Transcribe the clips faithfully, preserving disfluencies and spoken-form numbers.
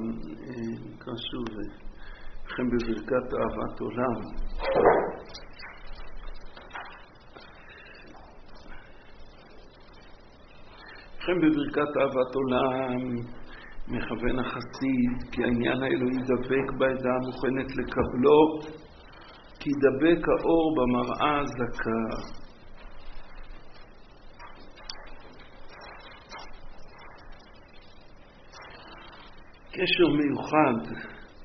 נקרא שוב לכם בברכת אהבת עולם. לכם בברכת אהבת עולם מכוון החסיד, כי העניין האלוהי דבק בעדה המוכנת לקבלו, כי דבק האור במראה הזכה. קשר מיוחד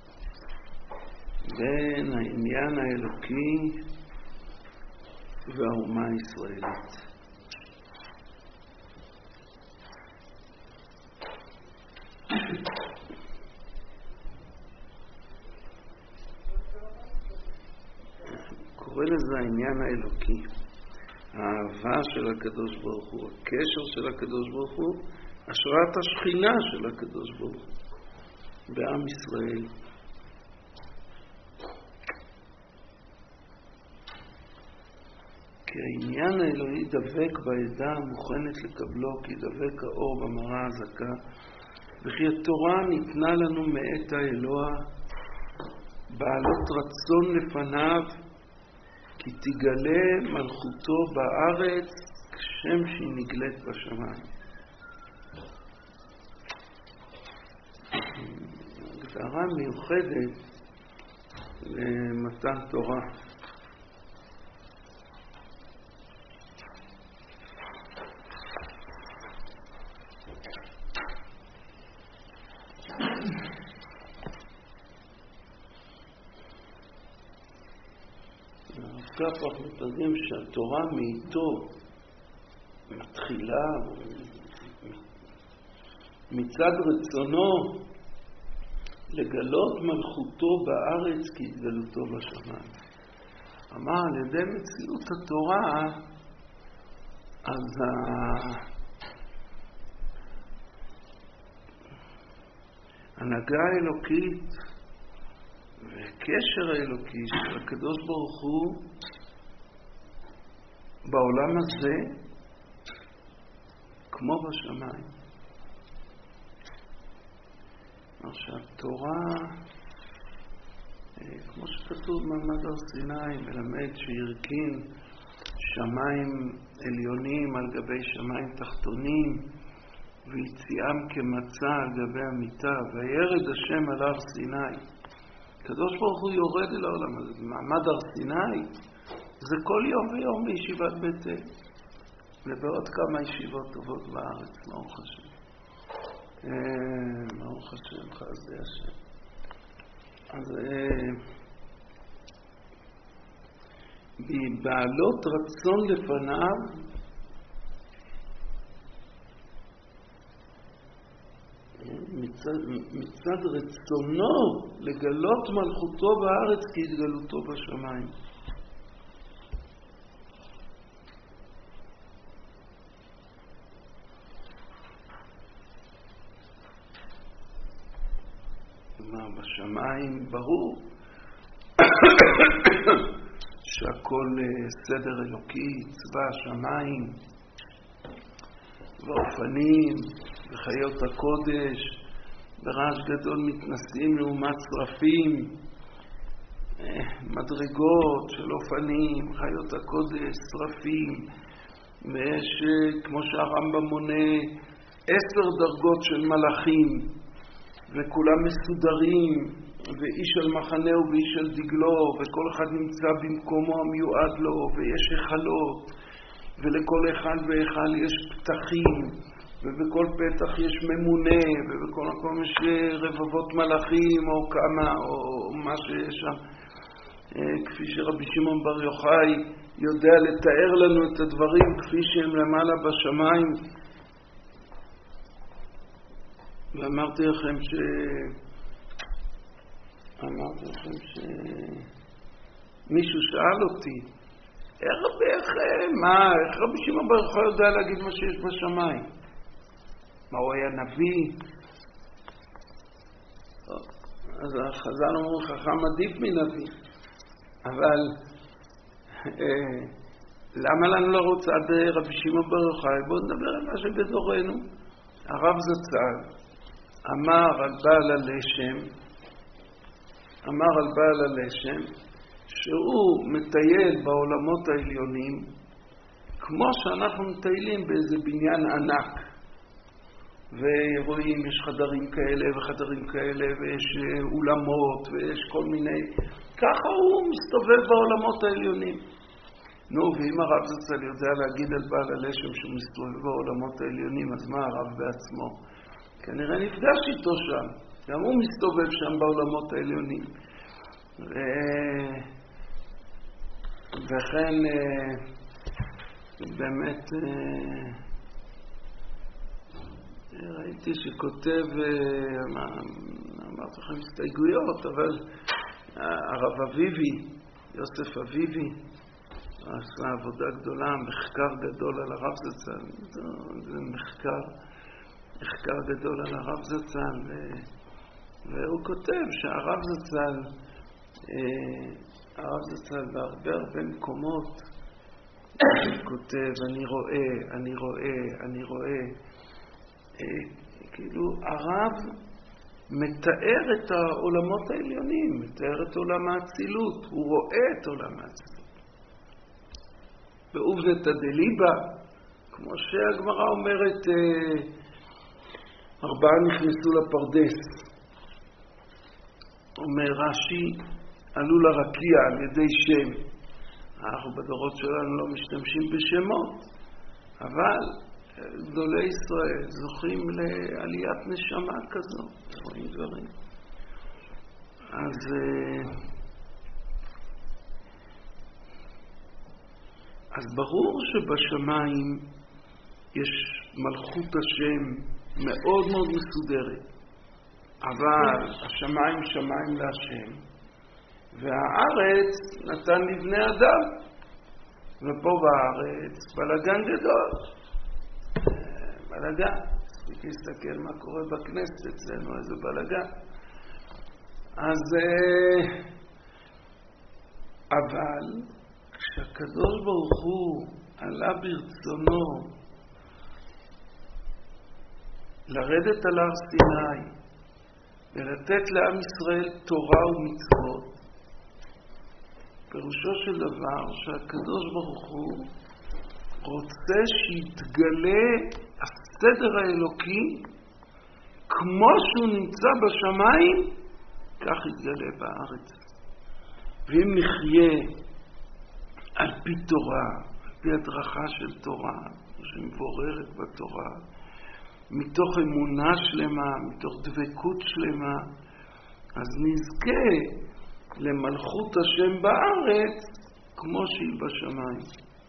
בין העניין האלוקי והאומה הישראלית. קורא לזה העניין האלוקי, האהבה של הקדוש ברוך הוא, הקשר של הקדוש ברוך הוא, השראת השכינה של הקדוש ברוך הוא בעם ישראל. כי העניין האלוהי דבק בעדה המוכנת לקבלו, כי דבק האור במראה הזכה, וכי התורה ניתנה לנו מאת האלוה, בעלות רצון לפניו, כי תגלה מלכותו בארץ כשם שהיא נגלית בשמיים. הגדרה מיוחדת למתן תורה. כך אנחנו מתרגם שהתורה מאיתו מתחילה מצד רצונו לגלות מלכותו בארץ כהתגלותו בשמיים. אמר על ידי מציאות התורה, אז ההנהגה האלוקית והקשר האלוקי של הקדוש ברוך הוא בעולם הזה כמו בשמיים. עכשיו, תורה, כמו שכתוב במעמד הר סיני, מלמד שהרכין שמיים עליונים על גבי שמיים תחתונים, ויציאם כמצה על גבי המיטה, וירד השם על הר סיני. הקדוש ברוך הוא יורד אל העולם הזה. במעמד הר סיני זה כל יום ויום בישיבת בית אל, ובעוד כמה ישיבות טובות בארץ, ברוך השם. ברוך השם, חסדי השם. אז בעלות רצון לפניו, מצד, מצד רצונו לגלות מלכותו בארץ כהתגלותו בשמיים. מה בשמיים ברור שהכל סדר אלוקי, צבא השמיים ואופנים וחיות הקודש ברעש גדול מתנסים לעומת שרפים, מדרגות של אופנים, חיות הקודש, שרפים, ויש כמו שהרמב"ם מונה עשר דרגות של מלאכים, וכולם מסודרים, ואיש על מחנהו ואיש על דגלו, וכל אחד נמצא במקומו המיועד לו, ויש החלות, ולכל אחד ואחד יש פתחים, ובכל פתח יש ממונה, ובכל מקום יש רבבות מלאכים, או כמה, או מה שיש שם. כפי שרבי שמעון בר יוחאי יודע לתאר לנו את הדברים כפי שהם למעלה בשמיים. ואמרתי לכם ש... אמרתי לכם ש... מישהו שאל אותי, איך, איך, מה, איך רבי שמעון בר יוחאי יודע להגיד מה שיש בשמיים? מה, הוא היה נביא? אז החז"ל אומרים, חכם עדיף מנביא. אבל אה, למה לנו לרוץ עד רבי שמעון בר יוחאי? בואו נדבר על מה שבדורנו. הרב זצ"ל, אמר על בעל הלשם, אמר על בעל הלשם, שהוא מטייל בעולמות העליונים, כמו שאנחנו מטיילים באיזה בניין ענק. ורואים, יש חדרים כאלה וחדרים כאלה, ויש אולמות, ויש כל מיני... ככה הוא מסתובב בעולמות העליונים. נו, ואם הרב זצ"ל יודע להגיד על בעל הלשם שהוא מסתובב בעולמות העליונים, אז מה הרב בעצמו? כנראה נפגש איתו שם. גם הוא מסתובב שם בעולמות העליונים. ו... וכן, באמת... ראיתי שכותב, אמרתי לכם הסתייגויות, אבל הרב אביבי, יוסף אביבי, עשה עבודה גדולה, מחקר גדול על הרב זצ"ל. זה מחקר, מחקר גדול על הרב זצ"ל, והוא כותב שהרב זצ"ל, הרב זצ"ל בהרבה הרבה מקומות, הוא כותב, אני רואה, אני רואה, אני רואה, כאילו הרב מתאר את העולמות העליונים, מתאר את עולם האצילות, הוא רואה את עולם האצילות. בעובדתא דליבא, כמו שהגמרא אומרת, ארבעה נכנסו לפרדס. אומר רש"י, עלו לרקיע על ידי שם. אנחנו בדורות שלנו לא משתמשים בשמות, אבל גדולי ישראל זוכים לעליית נשמה כזו, רואים דברים. אז אז ברור שבשמיים יש מלכות השם מאוד מאוד מסודרת, אבל השמיים שמיים להשם, והארץ נתן לבני אדם, ופה בארץ בלגן גדול. בלגן, צריך להסתכל מה קורה בכנסת אצלנו, איזה בלגן. אז אבל כשהקדוש ברוך הוא עלה ברצונו לרדת על הר סיני ולתת לעם ישראל תורה ומצוות, פירושו של דבר שהקדוש ברוך הוא רוצה שיתגלה הסדר האלוקי כמו שהוא נמצא בשמיים, כך יתגלה בארץ. ואם נחיה על פי תורה, על פי הדרכה של תורה, שמבוררת בתורה, מתוך אמונה שלמה, מתוך דבקות שלמה, אז נזכה למלכות השם בארץ כמו שהיא בשמיים.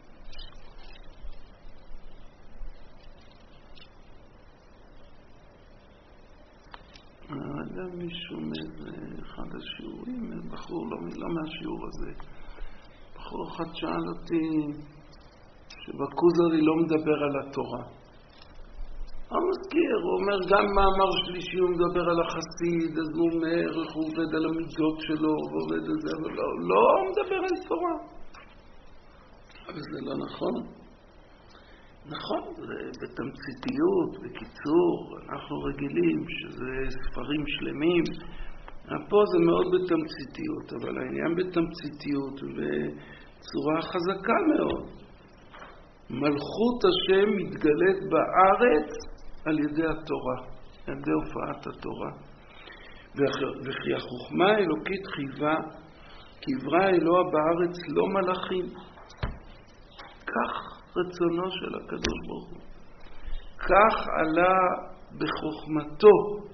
היה מישהו מאיזה אחד השיעורים, בחור, לא, לא מהשיעור הזה, בחור אחד שאל אותי שבכוזרי לא מדבר על התורה. הוא מזכיר, הוא אומר גם מאמר שלישי הוא מדבר על החסיד, אז הוא אומר איך הוא עובד על המידות שלו ועובד על זה, אבל לא, לא מדבר על תורה. אבל זה לא נכון. נכון, זה בתמציתיות, בקיצור, אנחנו רגילים שזה ספרים שלמים. פה זה מאוד בתמציתיות, אבל העניין בתמציתיות ובצורה חזקה מאוד. מלכות השם מתגלית בארץ על ידי התורה, על ידי הופעת התורה. וכי החוכמה האלוקית חייבה, כי ברא אלוה בארץ לא מלאכים. כך רצונו של הקדוש ברוך הוא. כך עלה בחוכמתו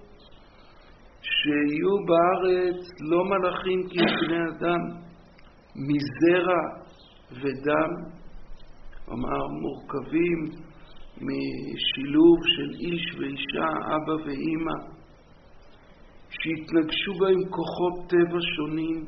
שיהיו בארץ לא מלאכים כי בני אדם, מזרע ודם, אמר מורכבים משילוב של איש ואישה, אבא ואמא, שהתנגשו בהם כוחות טבע שונים,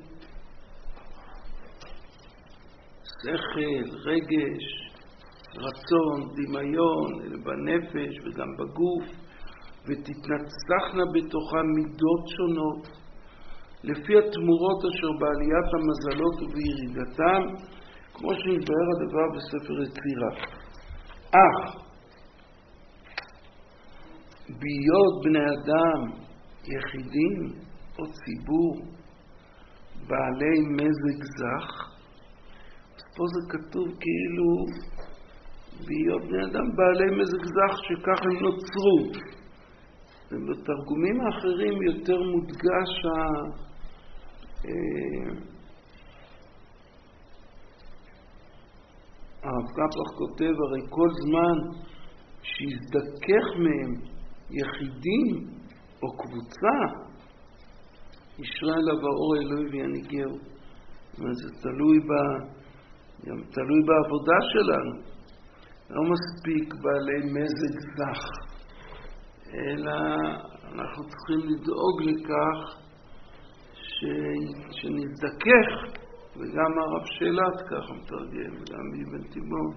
שכל, רגש, רצון, דמיון, בנפש וגם בגוף, ותתנצחנה בתוכן מידות שונות, לפי התמורות אשר בעליית המזלות ובירידתם, כמו שנתבהר הדבר בספר יצירה. אך בהיות בני אדם יחידים או ציבור בעלי מזג זך, אז פה זה כתוב כאילו בהיות בני אדם בעלי מזג זך שכך הם נוצרו. ובתרגומים האחרים יותר מודגש הרב קפח כותב, הרי כל זמן שיזדכך מהם יחידים או קבוצה, ישרה אליו האור האלוהי ויניגהו. זה תלוי, ב... גם תלוי בעבודה שלנו. לא מספיק בעלי מזג זך, אלא אנחנו צריכים לדאוג לכך ש... שנזדכך, וגם הרב שאלת ככה מתרגם, וגם אבן תיבון.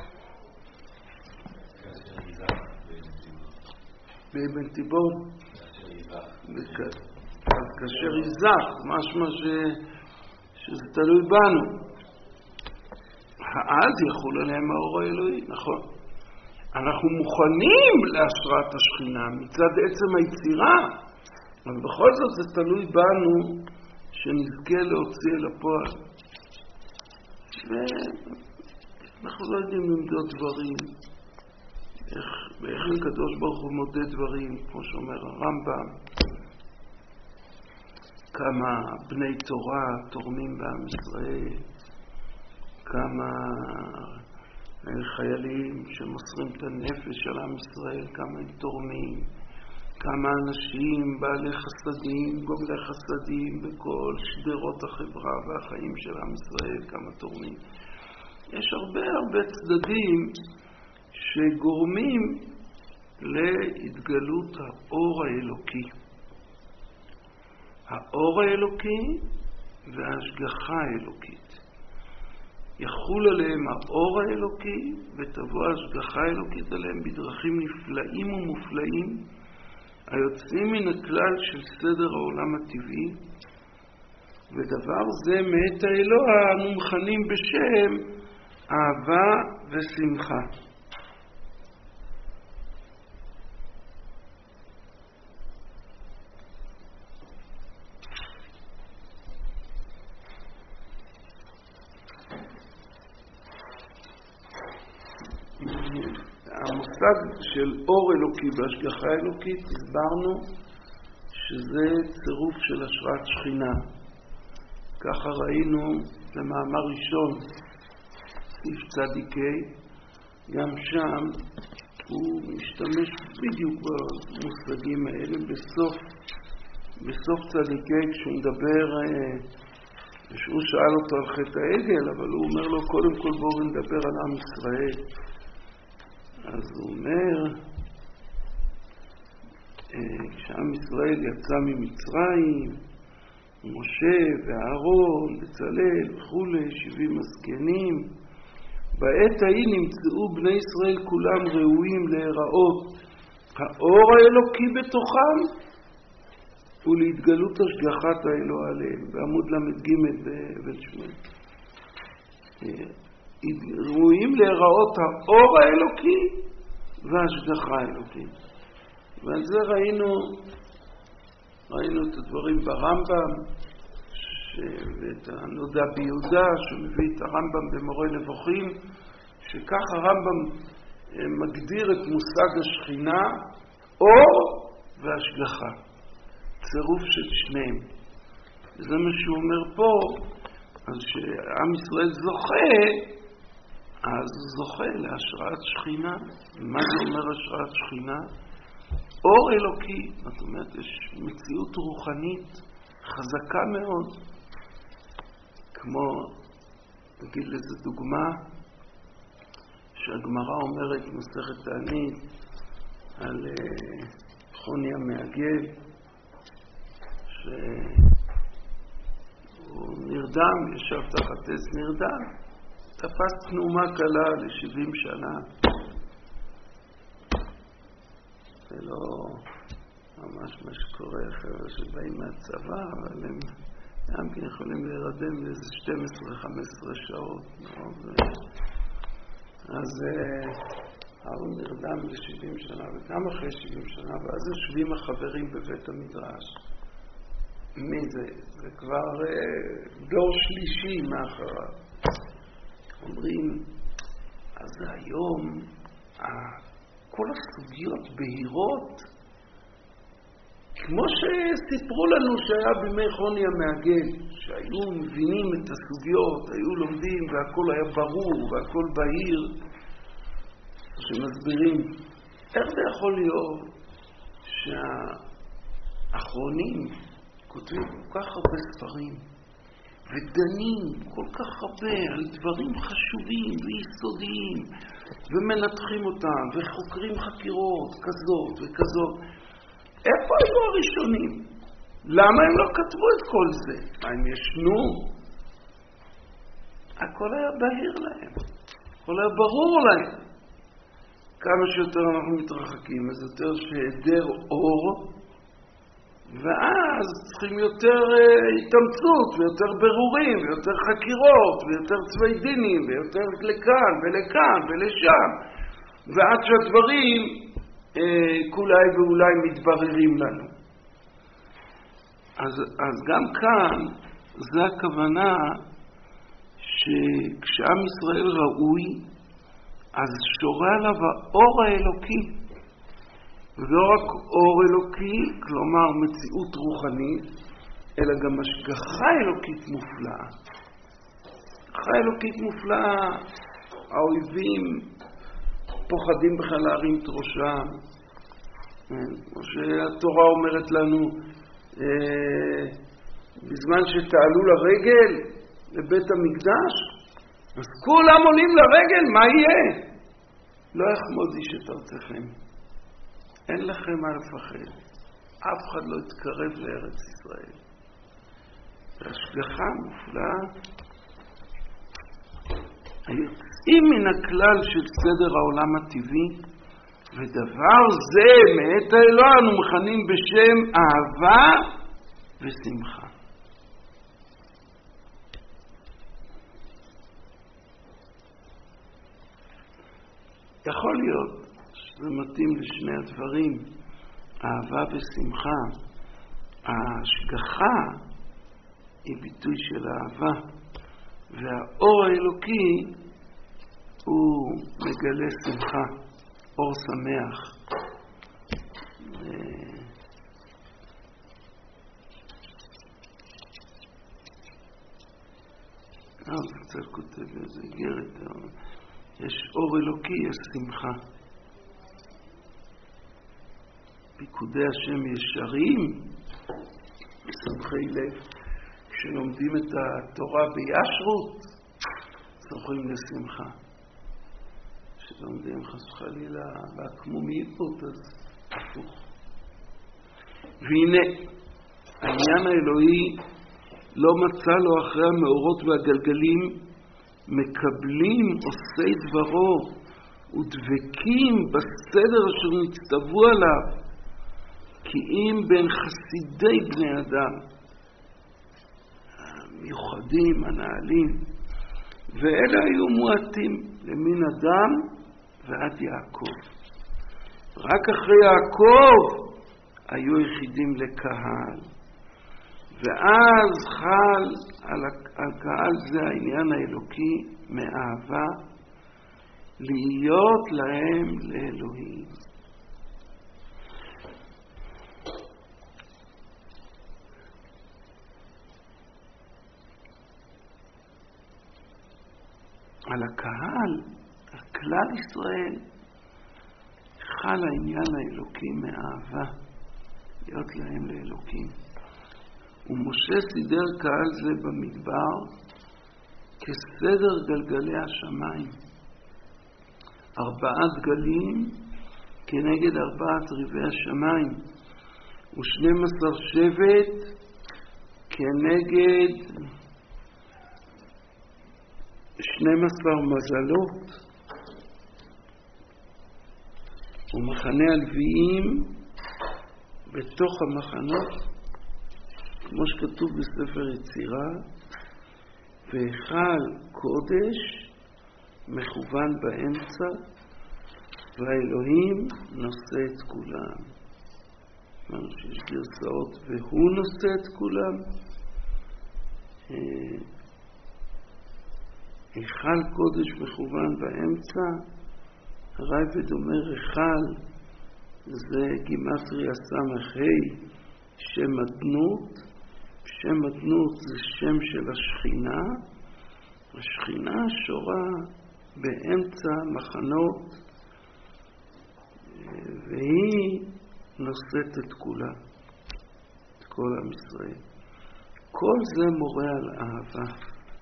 באבן תיבון, אז כאשר יזך, משמע ש... שזה תלוי בנו. אז יחול עליהם האור האלוהי, נכון. אנחנו מוכנים להשראת השכינה מצד עצם היצירה, אבל בכל זאת זה תלוי בנו שנזכה להוציא אל הפועל. ואנחנו לא יודעים למדוד דברים, איך, איך הקדוש ברוך הוא מודד דברים, כמו שאומר הרמב"ם, כמה בני תורה תורמים בעם ישראל, כמה חיילים שמוסרים את הנפש של עם ישראל, כמה הם תורמים, כמה אנשים בעלי חסדים, גומלי חסדים בכל שדרות החברה והחיים של עם ישראל, כמה תורמים. יש הרבה הרבה צדדים שגורמים להתגלות האור האלוקי. האור האלוקי וההשגחה האלוקית. יחול עליהם האור האלוקי ותבוא ההשגחה האלוקית עליהם בדרכים נפלאים ומופלאים היוצאים מן הכלל של סדר העולם הטבעי, ודבר זה מאת האלוה אנו מכנים בשם אהבה ושמחה. המושג של אור אלוקי והשגחה אלוקית, הסברנו שזה צירוף של השראת שכינה. ככה ראינו במאמר ראשון, סעיף צדיקי, גם שם הוא משתמש בדיוק במושגים האלה בסוף, בסוף צדיקי, כשהוא מדבר, שהוא שאל אותו על חטא העגל, אבל הוא אומר לו קודם כל בואו נדבר על עם ישראל. אז הוא אומר, כשעם ישראל יצא ממצרים, משה ואהרון, בצלאל וכולי, שבעים הזקנים, בעת ההיא נמצאו בני ישראל כולם ראויים להיראות האור האלוקי בתוכם ולהתגלות השגחת האלוה עליהם, בעמוד למד ג' בבית שמואל. ראויים להיראות האור האלוקי וההשגחה האלוקית. ועל זה ראינו, ראינו את הדברים ברמב"ם, ואת הנודע ביהודה, שמביא את הרמב"ם במורה נבוכים, שכך הרמב"ם מגדיר את מושג השכינה, אור והשגחה. צירוף של שניהם. וזה מה שהוא אומר פה, אז שעם ישראל זוכה, אז הוא זוכה להשראת שכינה. מה זה אומר השראת שכינה? אור אלוקי, זאת אומרת, יש מציאות רוחנית חזקה מאוד. כמו, נגיד לזה דוגמה, שהגמרא אומרת מסכת תענית על חוני המעגל, שהוא נרדם, ישב תחת עץ נרדם, תפס תנומה קלה ל-שבעים שנה. זה לא ממש מה שקורה אחרי שבאים מהצבא, אבל הם גם כן יכולים להירדם לאיזה שתים עשרה חמש עשרה שעות. אז אהרון נרדם ל-שבעים שנה, וגם אחרי שבעים שנה, ואז יושבים החברים בבית המדרש. מי זה? זה כבר אה, דור שלישי מאחריו. אומרים, אז היום כל הסוגיות בהירות, כמו שסיפרו לנו שהיה בימי חוני המעגל, שהיו מבינים את הסוגיות, היו לומדים והכל היה ברור והכל בהיר, שמסבירים איך זה יכול להיות שהאחרונים כותבים כל כך הרבה ספרים ודנים כל כך הרבה על דברים חשובים ויסודיים ומנתחים אותם וחוקרים חקירות כזאת וכזאת. איפה היו הראשונים? למה הם לא כתבו את כל זה? מה, הם ישנו? הכל היה בהיר להם, הכל היה ברור להם. כמה שיותר אנחנו מתרחקים, אז יותר שהיעדר אור, ואז צריכים יותר התאמצות, ויותר ברורים, ויותר חקירות, ויותר צווי דינים, ויותר לכאן ולכאן ולשם, ועד שהדברים אה, כולי ואולי מתבררים לנו. אז, אז גם כאן, זה הכוונה שכשעם ישראל ראוי, אז שורה עליו האור האלוקי. ולא רק אור אלוקי, כלומר מציאות רוחנית, אלא גם השגחה אלוקית מופלאה. השגחה אלוקית מופלאה, האויבים פוחדים בכלל להרים את ראשם. כמו שהתורה אומרת לנו, בזמן שתעלו לרגל לבית המקדש, אז כולם עולים לרגל, מה יהיה? לא יחמוד איש את ארצכם. אין לכם מה לפחד. אף אחד לא יתקרב לארץ ישראל. והשגחה מופלאה. היוצאים מן הכלל של סדר העולם הטבעי, ודבר זה מאת האלוה אנו מכנים בשם אהבה ושמחה. יכול להיות שזה מתאים לשני הדברים, אהבה ושמחה. ההשגחה היא ביטוי של אהבה, והאור האלוקי הוא מגלה שמחה, אור שמח. אז קצת כותב איזה גרת, יש אור אלוקי, יש שמחה. פיקודי השם ישרים, שמחי לב. כשלומדים את התורה בישרות, זוכים לשמחה. כשלומדים חס וחלילה בעקמומיות, אז הפוך. והנה, העניין האלוהי לא מצא לו אחרי המאורות והגלגלים, מקבלים עושי דברו ודבקים בסדר אשר נצטוו עליו, כי אם בין חסידי בני אדם, המיוחדים, הנעלים, ואלה היו מועטים למין אדם ועד יעקב. רק אחרי יעקב היו יחידים לקהל. ואז חל על הקהל זה העניין האלוקי מאהבה, להיות להם לאלוהים. על הקהל, על כלל ישראל, חל העניין האלוקי מאהבה, להיות להם לאלוקים. ומשה סידר קהל זה במדבר כסדר גלגלי השמיים. ארבעה דגלים כנגד ארבעת ריבי השמיים. ושנים עשר שבט כנגד שנים עשר מזלות. ומחנה הלוויים בתוך המחנות, כמו שכתוב בספר יצירה, והיכל קודש מכוון באמצע, והאלוהים נושא את כולם. אמרנו שיש גרסאות והוא נושא את כולם. היכל קודש מכוון באמצע, הרייבד אומר היכל זה גימטריה סמ"ה, שם אדנות. שם אדנות זה שם של השכינה. השכינה שורה באמצע מחנות, והיא נושאת את כולה, את כל עם ישראל. כל זה מורה על אהבה,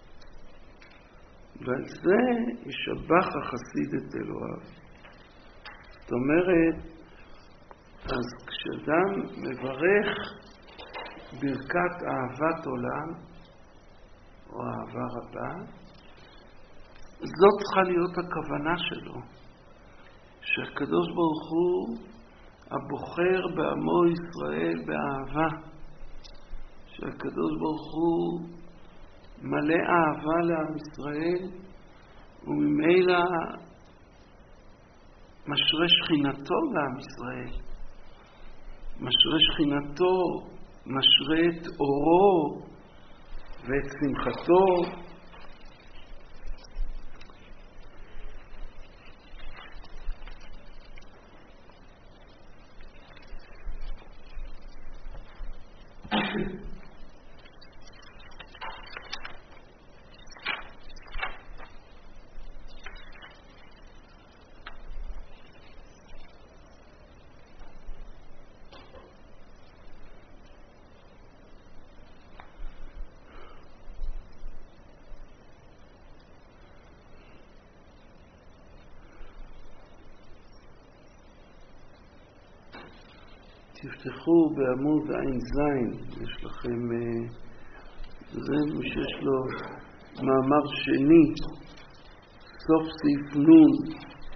ועל זה ישבח החסיד את אלוהיו. זאת אומרת, אז כשאדם מברך ברכת אהבת עולם או אהבה רבה, זאת צריכה להיות הכוונה שלו, שהקדוש ברוך הוא הבוחר בעמו ישראל באהבה, שהקדוש ברוך הוא מלא אהבה לעם ישראל, וממילא משרה שכינתו לעם ישראל, משרה שכינתו, משרה את אורו ואת שמחתו. תפתחו בעמוד עין זין, יש לכם, זה מי שיש לו מאמר שני, סוף סעיף נון,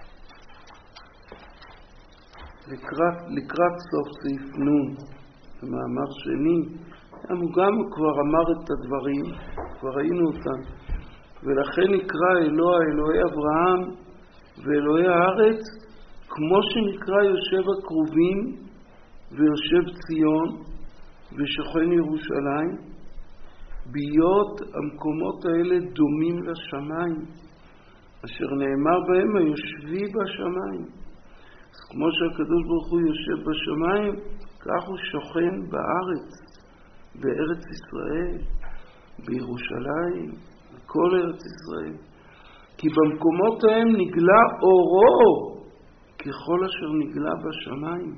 לקראת, לקראת סוף סעיף נון, המאמר שני, הוא גם כבר אמר את הדברים, כבר ראינו אותם, ולכן נקרא אלוה אלוהי אברהם ואלוהי הארץ, כמו שנקרא יושב הקרובים, ויושב ציון ושוכן ירושלים, ביות המקומות האלה דומים לשמיים, אשר נאמר בהם היושבי בשמיים. אז כמו שהקדוש ברוך הוא יושב בשמיים, כך הוא שוכן בארץ, בארץ ישראל, בירושלים, בכל ארץ ישראל. כי במקומות ההם נגלה אורו ככל אשר נגלה בשמיים.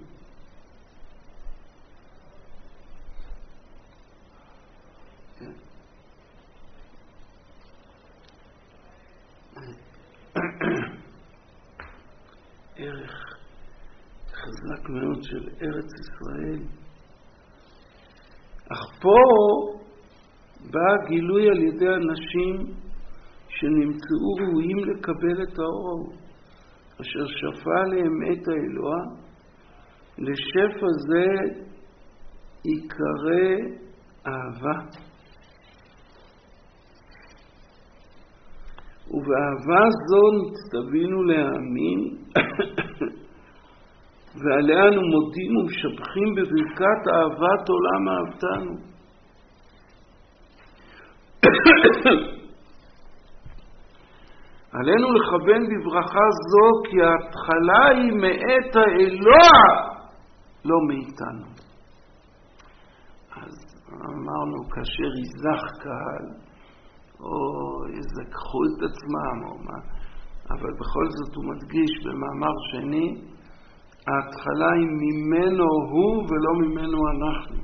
ערך חזק מאוד של ארץ ישראל. אך פה בא גילוי על ידי אנשים שנמצאו ראויים לקבל את האור, אשר שפע עליהם את האלוה. לשפע זה יקרא אהבה, ובאהבה זו נצטווינו להאמין, ועליה אנו מודים ומשבחים בברכת אהבת עולם אהבתנו. עלינו לכוון בברכה זו, כי ההתחלה היא מאת האלוה, לא מאיתנו. אז אמרנו, כאשר יזך קהל, או יזכחו את עצמם, או מה, אבל בכל זאת הוא מדגיש במאמר שני, ההתחלה היא ממנו הוא ולא ממנו אנחנו.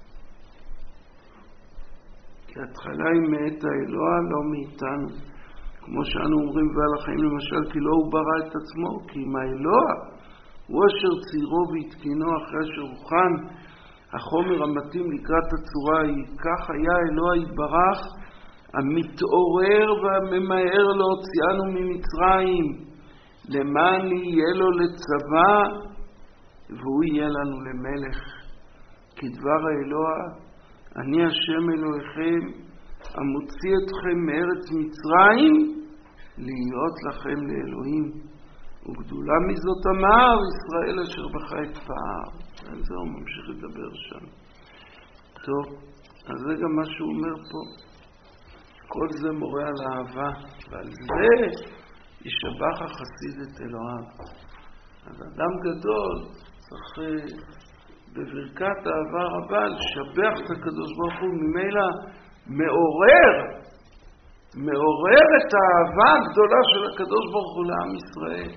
כי ההתחלה היא מאת האלוה, לא מאיתנו. כמו שאנו אומרים בעל החיים למשל, כי לא הוא ברא את עצמו, כי אם האלוה הוא אשר ציירו והתקינו אחרי אשר הוכן החומר המתאים לקראת הצורה היא, כך היה אלוה יתברך המתעורר והממהר להוציאנו ממצרים, למען יהיה לו לצבא והוא יהיה לנו למלך. כדבר האלוה, אני השם אלוהיכם המוציא אתכם מארץ מצרים להיות לכם לאלוהים. וגדולה מזאת אמר ישראל אשר בך אתפאר. על זה הוא ממשיך לדבר שם. טוב, אז זה גם מה שהוא אומר פה. כל זה מורה על אהבה, ועל זה ישבח החסיד את אלוהיו. אז אדם גדול צריך בברכת אהבה רבה לשבח את הקדוש ברוך הוא, ממילא מעורר, מעורר את האהבה הגדולה של הקדוש ברוך הוא לעם ישראל.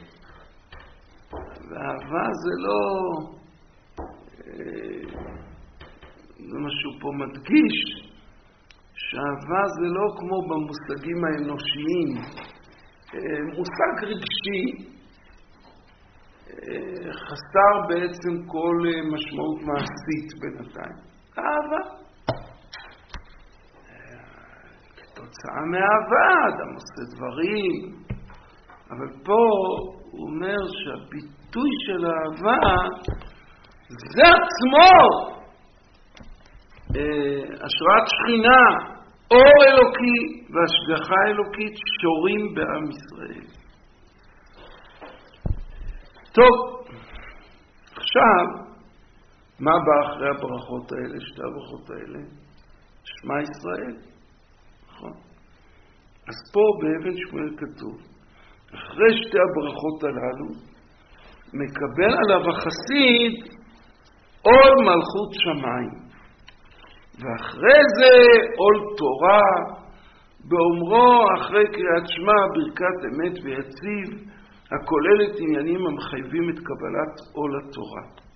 ואהבה זה לא, זה משהו פה מדגיש, שאהבה זה לא כמו במושגים האנושיים, מושג רגשי, חסר בעצם כל משמעות מעשית בינתיים. אהבה. כתוצאה מאהבה, אדם עושה דברים, אבל פה הוא אומר שהביטוי של האהבה זה עצמו השראת שכינה, אור אלוקי והשגחה אלוקית שורים בעם ישראל. טוב, עכשיו, מה בא אחרי הברכות האלה, שתי הברכות האלה? שמע ישראל, נכון? אז פה באבן שמואל כתוב, אחרי שתי הברכות הללו, מקבל עליו החסיד עול מלכות שמיים. ואחרי זה עול תורה, באומרו אחרי קריאת שמע ברכת אמת ויציב, הכוללת עניינים המחייבים את קבלת עול התורה.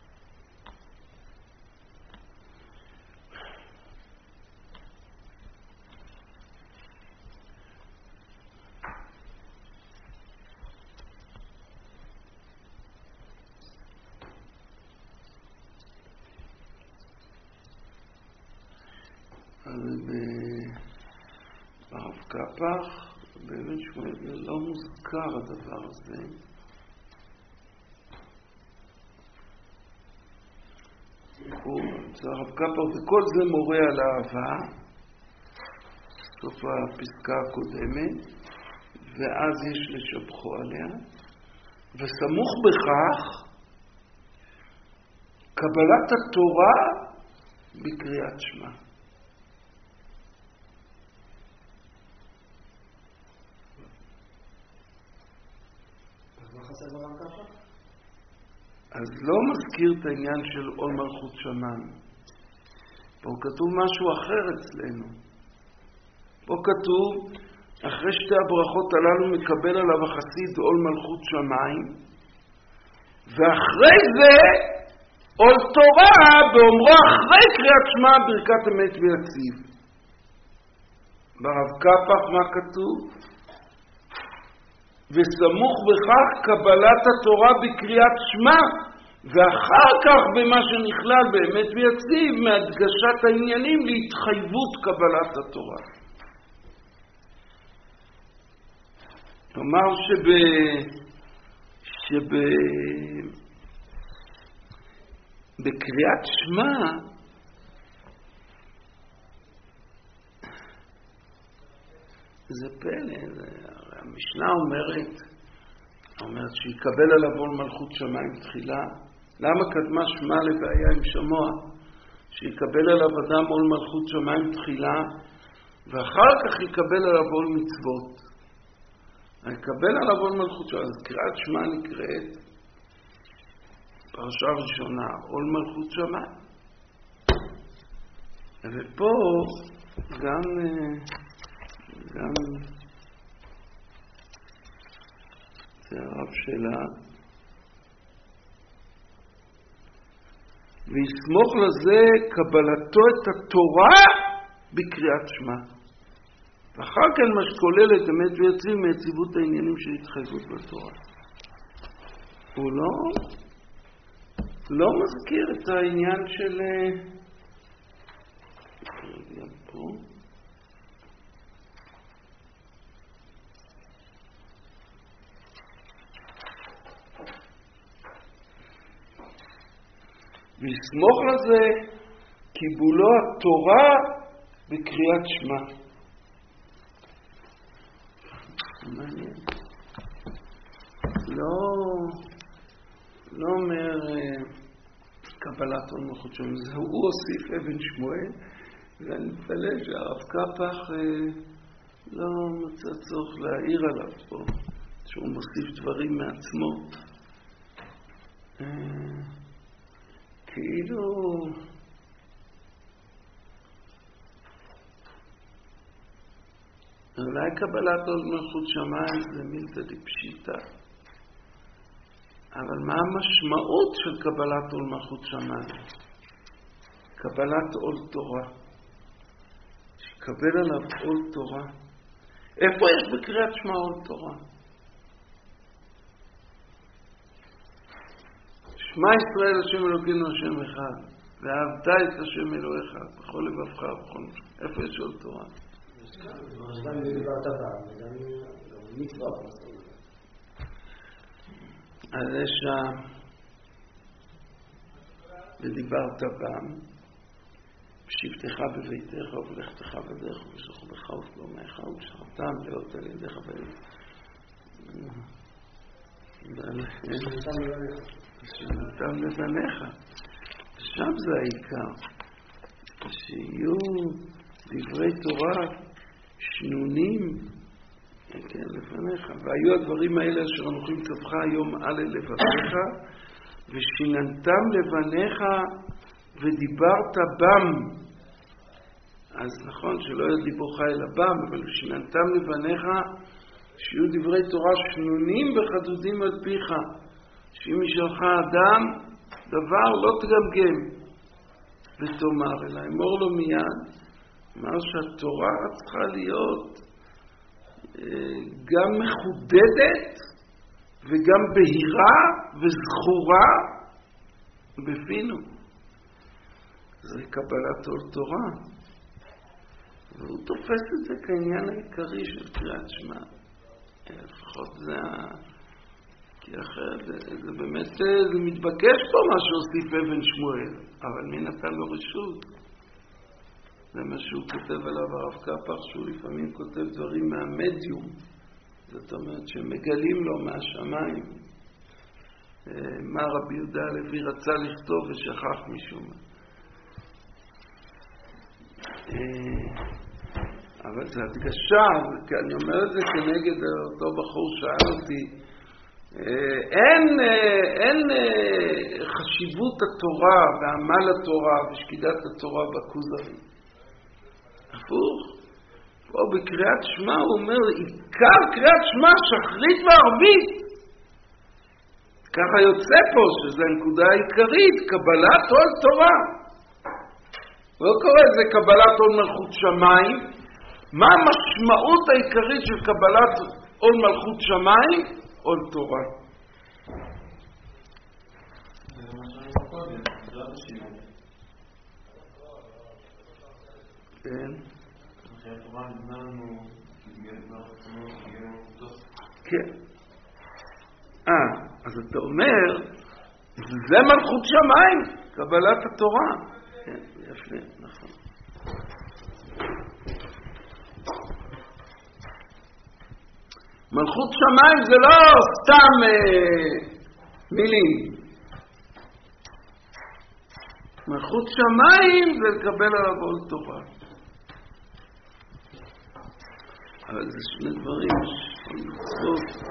אז ברב קפח, באבן שמואל לא מוזכר הדבר הזה. הרב קפח, וכל זה מורה על אהבה, סוף הפסקה הקודמת, ואז יש לשבחו עליה, וסמוך בכך קבלת התורה בקריאת שמע. אז לא מזכיר את העניין של עול מלכות שמיים. פה כתוב משהו אחר אצלנו. פה כתוב, אחרי שתי הברכות הללו מקבל עליו החסיד עול מלכות שמיים, ואחרי זה עול תורה באומרו אחרי קריאת שמע ברכת אמת ויציב. ברב קפח מה כתוב? וסמוך בכך קבלת התורה בקריאת שמע, ואחר כך במה שנכלל באמת ויציב מהדגשת העניינים להתחייבות קבלת התורה. כלומר שב... שב... בקריאת שמע זה פלא, זה... המשנה אומרת, אומרת שיקבל עליו עול מלכות שמיים תחילה. למה קדמה שמע לבעיה עם שמוע? שיקבל עליו אדם עול מלכות שמיים תחילה, ואחר כך יקבל עליו עול מצוות. יקבל עליו עול מלכות שמיים. אז קריאת שמע נקראת, פרשה ראשונה, עול מלכות שמיים. ופה גם, גם, זה הרב שלה, ויסמוך לזה קבלתו את התורה בקריאת שמע. ואחר כן מה שכולל את אמת ויציב מיציבות העניינים של התחייבות בתורה. הוא לא, לא מזכיר את העניין של... גם פה. ויסמוך לזה קיבולו התורה בקריאת שמע. מעניין. לא, לא אומר קבלת עול מלכות שמיים, זה הוא הוסיף אבן שמואל, ואני מתפלא שהרב קפח לא מצא צורך להעיר עליו פה, שהוא מוסיף דברים מעצמו. כאילו אולי קבלת עול מלכות שמיים זה מילתא דפשיטא, אבל מה המשמעות של קבלת עול מלכות שמיים? קבלת עול תורה, שקבל עליו עול תורה. איפה יש בקריאת שמע עול תורה? שמע ישראל השם אלוקינו השם אחד, ואהבת את השם אלוהיך בכל לבבך ובכל נפשך. איפה יש עול תורה? גם דיברת פעם, וגם מצוות. אז יש שם, ודיברת פעם, בשבתך בביתך ובלכתך בדרך ובשוכבך ובקומך ובשכבתם לאות על ידיך ושנתם לבניך. שם זה העיקר, שיהיו דברי תורה שנונים כן, לפניך. והיו הדברים האלה אשר אנוכי מצווך היום על לבביך, ושיננתם לבניך ודיברת בם. אז נכון שלא יהיה דיבורך אלא בם, אבל ושיננתם לבניך שיהיו דברי תורה שנונים וחדודים על פיך, שאם ישאלך אדם דבר לא תגמגם ותאמר, אלא אמור לו מיד. אמר שהתורה צריכה להיות גם מחודדת וגם בהירה וזכורה בפינו. זה קבלת עול תורה, והוא תופס את זה כעניין העיקרי של קריאת שמע. לפחות זה, כי אחרת זה, זה באמת זה מתבקש פה מה שהוסיף אבן שמואל, אבל מי נתן לו רשות? זה מה שהוא כותב עליו הרב קפח, שהוא לפעמים כותב דברים מהמדיום, זאת אומרת שמגלים לו מהשמיים מה רבי יהודה הלוי רצה לכתוב ושכח משום מה. אבל זה הדגשה, כי אני אומר את זה כנגד אותו בחור שאל אותי, אין, אין חשיבות התורה ועמל התורה ושקידת התורה בכוזרי. הפוך. פה בקריאת שמע הוא אומר, עיקר קריאת שמע שחרית וערבית. ככה יוצא פה שזה הנקודה העיקרית, קבלת עול תורה. לא קורא לזה קבלת עול מלכות שמיים. מה המשמעות העיקרית של קבלת עול מלכות שמיים? עול תורה. זה מה שאני קודם, זה השיעור. כן. אחרי התורה נדמנו, כן. אה, אז אתה אומר, זה מלכות שמיים, קבלת התורה. כן, יפה, נכון. מלכות שמיים זה לא סתם אה, מילים. מלכות שמיים זה לקבל עליו עול תורה. אבל זה שני דברים, שני מצוות.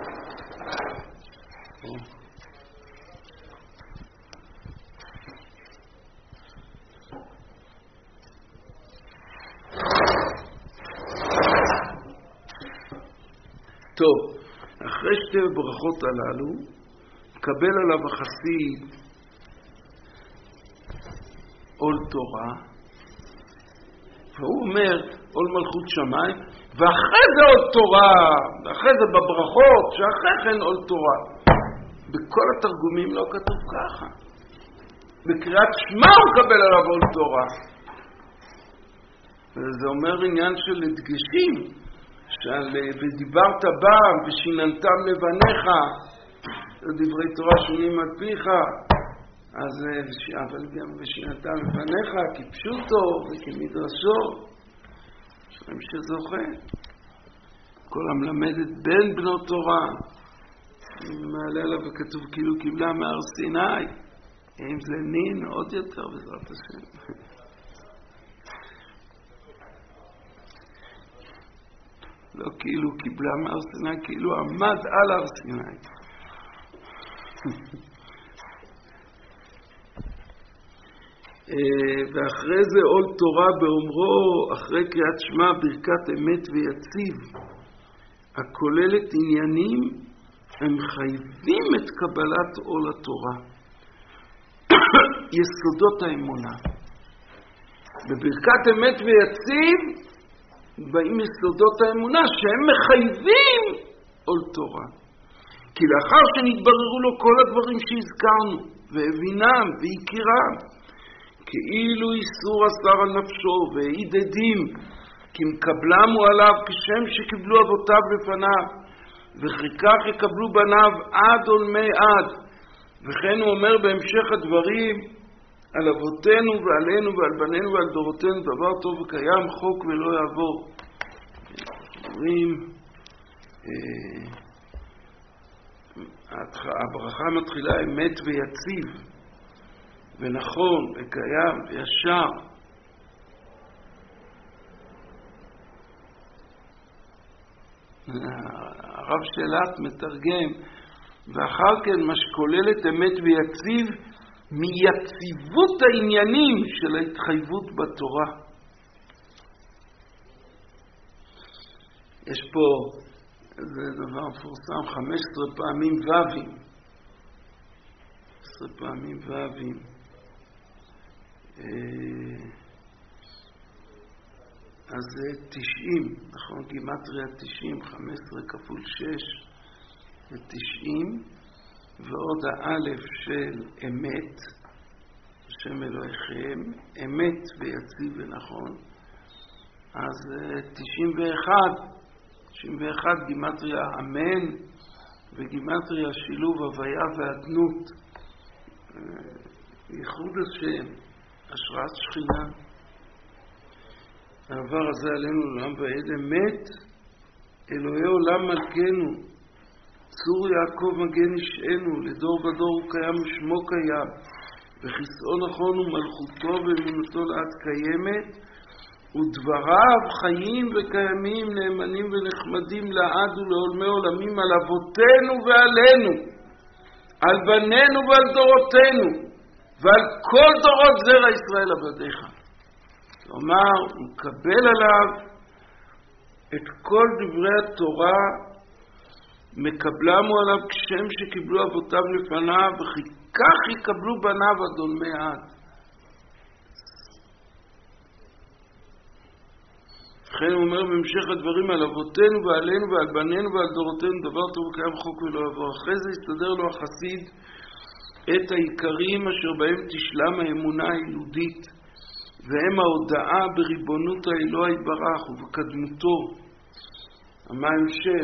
טוב, אחרי שתי ברכות הללו, קבל עליו החסיד עול תורה, והוא אומר עול מלכות שמיים, ואחרי זה עול תורה, ואחרי זה בברכות, שאחרי כן עול תורה. בכל התרגומים לא כתוב ככה. בקריאת שמע הוא קבל עליו עול תורה. וזה אומר עניין של הדגשים, שעל ודיברת בם ושיננתם לבניך, דברי תורה שונים על פיך, אז אבל גם ושיננתם לבניך כפשוטו וכמדרשו, שמי שזוכה. כל המלמד את בן בנו תורה, מעלה עליו וכתוב כאילו קיבלה מהר סיני. אם זה נין, עוד יותר בעזרת השם. לא כאילו קיבלה מהר סיני, כאילו עמד על הר סיני. ואחרי זה עול תורה באומרו, אחרי קריאת שמע, ברכת אמת ויציב, הכוללת עניינים, הם חייבים את קבלת עול התורה. יסודות האמונה. בברכת אמת ויציב, באים יסודות האמונה שהם מחייבים עול תורה. כי לאחר שנתבררו לו כל הדברים שהזכרנו, והבינם והכירם, כאילו איסור אסר על נפשו והעיד עדים, כי מקבלם הוא עליו כשם שקיבלו אבותיו לפניו, וכי כך יקבלו בניו עד עולמי עד. וכן הוא אומר בהמשך הדברים, על אבותינו ועלינו ועל בנינו ועל דורותינו דבר טוב וקיים, חוק ולא יעבור. אומרים, הברכה מתחילה אמת ויציב, ונכון, וקיים, וישר. הרב שלט מתרגם, ואחר כן מה שכולל את אמת ויציב, מיציבות העניינים של ההתחייבות בתורה. יש פה, זה דבר מפורסם, חמש עשרה פעמים ו"ים. עשרה פעמים ו"ים. אז זה תשעים, נכון? גימטריה תשעים, חמש עשרה כפול שש, זה תשעים, ועוד האלף של אמת, השם אלוהיכם, אמת ויציב ונכון, אז תשעים ואחת, תשעים ואחת גימטריה אמן, וגימטריה שילוב הוויה ואדנות, ייחוד השם, השראת שכינה. העבר הזה עלינו לעולם ועד אמת, אלוהי עולם מלכנו, צור יעקב מגן ישענו, לדור בדור הוא קיים ושמו קיים, וכיסאו נכון ומלכותו ואמונתו לעד קיימת, ודבריו חיים וקיימים, נאמנים ונחמדים לעד ולעולמי עולמים, על אבותינו ועלינו, על בנינו ועל דורותינו, ועל כל דורות זרע ישראל עבדיך. כלומר, הוא מקבל עליו את כל דברי התורה, מקבלם הוא עליו כשם שקיבלו אבותיו לפניו, וכי כך יקבלו בניו עד עולמי עד. לכן הוא אומר בהמשך הדברים, על אבותינו ועלינו ועל בנינו ועל דורותינו דבר טוב וקיים, חוק ולא יעבור. אחרי זה יסתדר לו החסיד את העיקרים אשר בהם תשלם האמונה היהודית, והם ההודעה בריבונות האלוה יתברך ובקדמותו. מה המשך?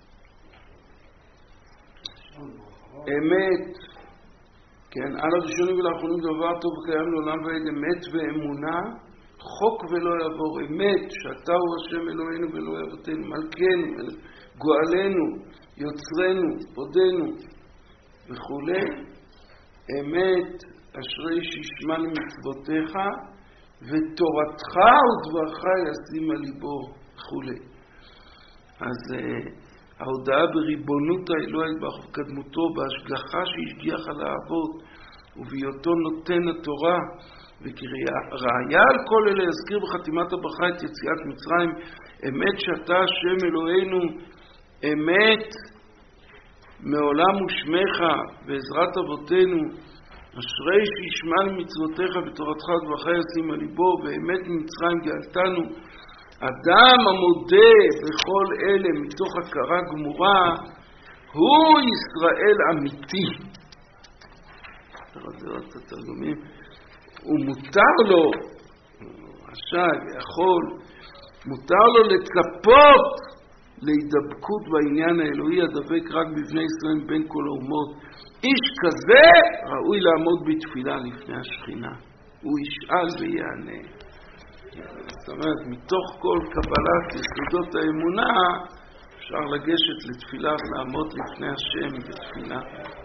אמת, כן, על הראשונים ולאחרונים דבר טוב וקיים לעולם ועד, אמת ואמונה, חוק ולא יעבור. אמת, שאתה הוא השם אלוהינו ואלוהי אבותינו, מלכנו, גואלנו, יוצרנו, עודנו וכו'. אמת, אשרי שישמע למצוותיך, ותורתך ודברך ישים על ליבו וכו'. אז uh, ההודעה בריבונות האלוה יתברך ובקדמותו, בהשגחה שהשגיח על האבות, ובהיותו נותן התורה, וכראיה על כל אלה יזכיר בחתימת הברכה את יציאת מצרים, אמת שאתה השם אלוהינו, אמת מעולם ושמך ועזרת אבותינו, אשרי שישמע למצוותיך ותורתך ודברך ישים על ליבו, ואמת ממצרים גאלתנו. אדם המודה בכל אלה מתוך הכרה גמורה, הוא ישראל אמיתי. תראה את התרגומים. ומותר לו, רשאי ויכול, מותר לו לצפות להידבקות בעניין האלוהי הדבק רק בבני ישראל בין כל האומות. איש כזה ראוי לעמוד בתפילה לפני השכינה. הוא ישאל ויענה. זאת אומרת, מתוך כל קבלת יסודות האמונה, אפשר לגשת לתפילה ולעמוד לפני השם בתפילה.